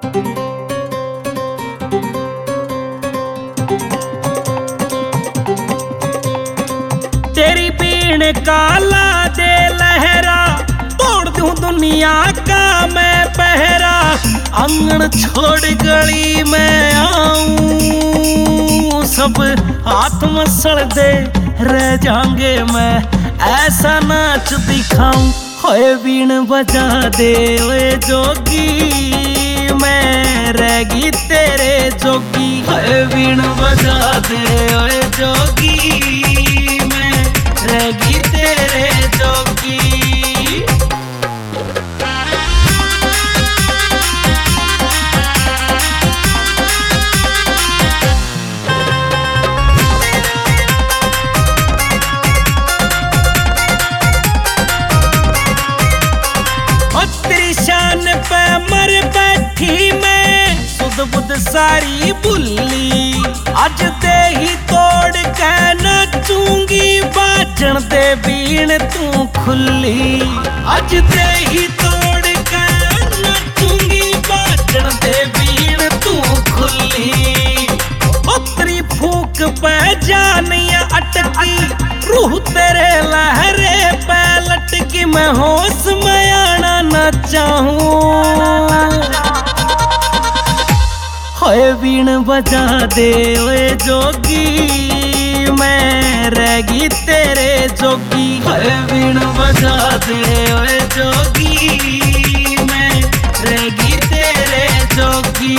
तेरी बीण काला दे लहरा, तोड़ दूं दुनिया का मैं पहरा। आंगन छोड़ गली में आऊं, सब हाथ मसल दे रह जाऊंगे मैं, ऐसा नाच दिखाऊं। होए बीण बजा दे ओए जोगी, मैं रहेगी तेरे जोगी। होए बीण बजा दे ओए जोगी, मैं रहेगी तेरे जोगी। शान पे मर बैठी मैं, सुध बुध सारी भुल्ली। आज दे ही तोड़ के नचूंगी, बाजन दे बीण तू खुली। आज दे ही तोड़ के नचूंगी, बाजन दे बीण तू खुली। उतरी फूक पे जानिया अटकी, रूह तेरे लहरे पे लटकी। मैं होश में आना न चाहूं, होए बीण बजा दे ओए जोगी, मैं रहेगी तेरे जोगी। होए बीण बजा दे ओए जोगी, मैं रहेगी तेरे जोगी।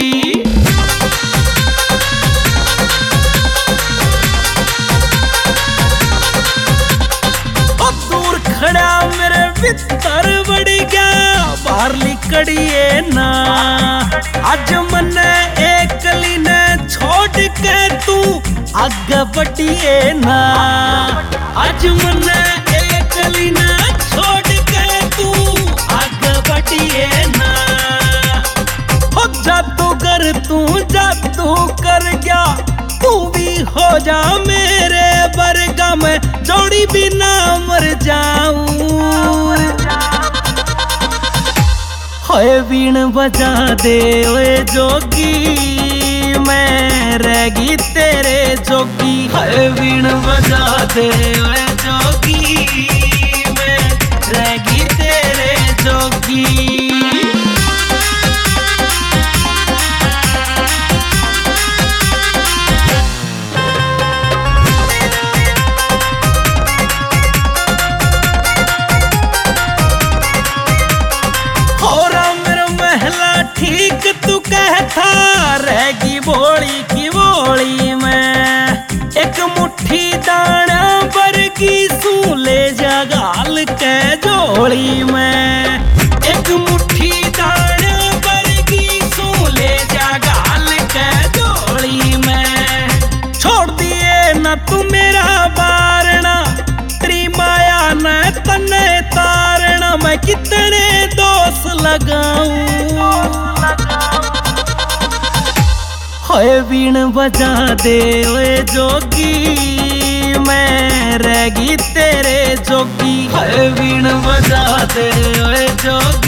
खड़ा मेरे भीतर बढ़ गया, बाहरली कड़िए ना। आज मन एकली ने छोड़ के तू आगे बढ़िए ना। आज मन एकली ने छोड़ के तू आगे बढ़िए ना। हो जादूगर तू जादू कर गया, तू भी हो जा मेरे बरगा। मैं जोड़ी बिना मर जाऊं, होए बीण बजा दे ओए जोगी, मैं रहेगी तेरे जोगी। होए बीण बजा दे ओए जोगी, मैं रहेगी तेरे जोगी। ठीक तू कहता रहेगी बोली की बोली में, एक मुट्ठी दाना बरगी सू ले जा गाल के जोड़ी में। एक मुट्ठी दाना बरगी सू ले जा गाल के जोड़ी में। छोड़ दिए न तू मेरा बारना, तेरी माया न तने तारना। मैं कितने दोष लगाऊं, होए बीण बजा दे ओए जोगी, मैं रहेगी तेरे जोगी। होए बीण बजा दे ओए जोगी।